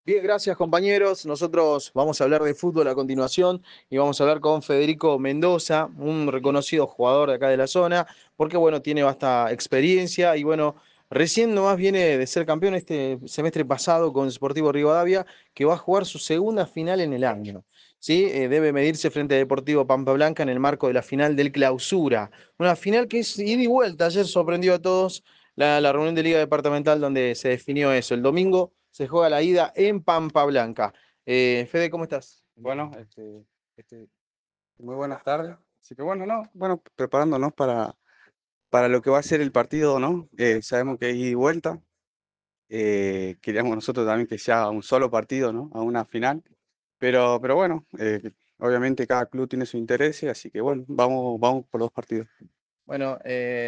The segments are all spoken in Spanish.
Bien, gracias compañeros. Nosotros vamos a hablar de fútbol a continuación y vamos a hablar con Federico Mendoza, un reconocido jugador de acá de la zona, porque bueno, tiene vasta experiencia y bueno, recién nomás viene de ser campeón este semestre pasado con Sportivo Rivadavia, que va a jugar su segunda final en el año. ¿Sí? Debe medirse frente a Deportivo Pampa Blanca en el marco de la final del Clausura. Una final que es ida y vuelta. Ayer sorprendió a todos la reunión de Liga Departamental donde se definió eso. El domingo se juega la ida en Pampa Blanca. Fede, ¿cómo estás? Bueno, este, muy buenas tardes. Así que bueno, ¿no? Bueno, preparándonos para lo que va a ser el partido, ¿no? Sabemos que hay ida y vuelta. Queríamos nosotros también que sea un solo partido, ¿no? A una final. Pero bueno, obviamente cada club tiene su interés, así que bueno, vamos por los partidos. Bueno,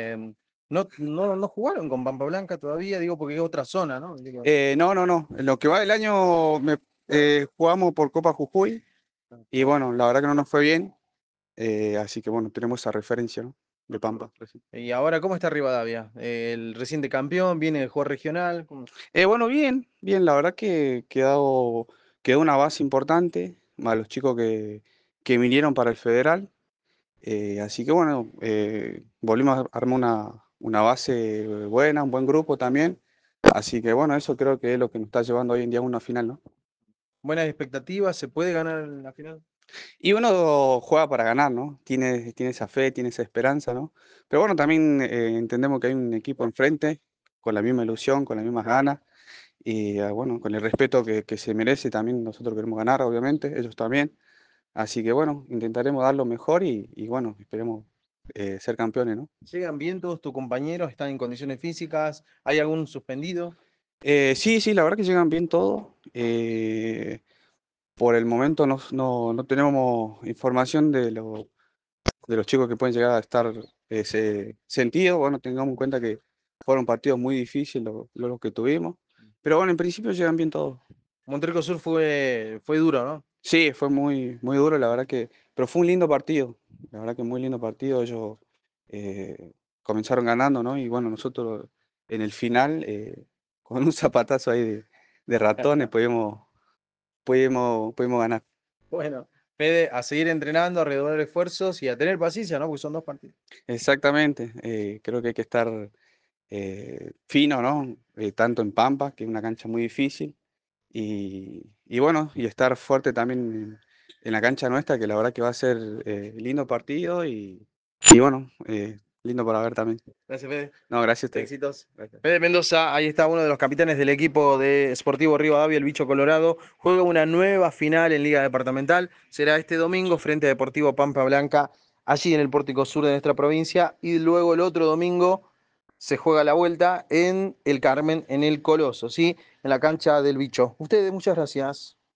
no jugaron con Pampa Blanca todavía, digo, porque es otra zona, ¿no? Digo, No. En lo que va del año jugamos por Copa Jujuy y bueno, la verdad que no nos fue bien. Así que bueno, tenemos esa referencia, ¿no? De Pampa. y ahora, ¿cómo está Rivadavia? El reciente campeón, viene de jugar regional. Bueno, bien, la verdad que quedó una base importante, más los chicos que vinieron para el Federal. Así que bueno, volvimos a armar una base buena, un buen grupo también. Así que bueno, eso creo que es lo que nos está llevando hoy en día a una final, ¿no? Buenas expectativas, ¿se puede ganar en la final? Y uno juega para ganar, ¿no? Tiene esa fe, tiene esa esperanza, ¿no? Pero bueno, también entendemos que hay un equipo enfrente con la misma ilusión, con las mismas ganas. Y bueno, con el respeto que se merece, también nosotros queremos ganar, obviamente, ellos también. Así que bueno, intentaremos dar lo mejor y bueno, esperemos ser campeones, ¿no? ¿Llegan bien todos tus compañeros? ¿Están en condiciones físicas? ¿Hay algún suspendido? Sí, la verdad que llegan bien todos. Por el momento no tenemos información de los chicos que pueden llegar a estar sentidos. Bueno, tengamos en cuenta que fueron partidos muy difíciles los que tuvimos. Pero bueno, en principio llegan bien todos. Monterrico Sur fue duro, ¿no? Sí, fue muy duro, la verdad que, pero fue un lindo partido, la verdad que muy lindo partido. Ellos comenzaron ganando, ¿no? Y bueno, nosotros en el final, con un zapatazo ahí de ratones, pudimos ganar. Bueno, Fede, a seguir entrenando, a redoblar esfuerzos y a tener paciencia, ¿no? Porque son dos partidos. Exactamente, creo que hay que estar fino, ¿no? Tanto en Pampa, que es una cancha muy difícil, y bueno, y estar fuerte también en la cancha nuestra, que la verdad que va a ser lindo partido y bueno, lindo para ver también. Gracias, Fede. No, gracias a ustedes. Éxitos. Gracias. Fede Mendoza, ahí está uno de los capitanes del equipo de Sportivo Rivadavia, el Bicho Colorado. Juega una nueva final en Liga Departamental. Será este domingo frente a Deportivo Pampa Blanca, allí en el Pórtico Sur de nuestra provincia. Y luego el otro domingo se juega la vuelta en el Carmen, en el Coloso, ¿sí? En la cancha del Bicho. Ustedes, muchas gracias.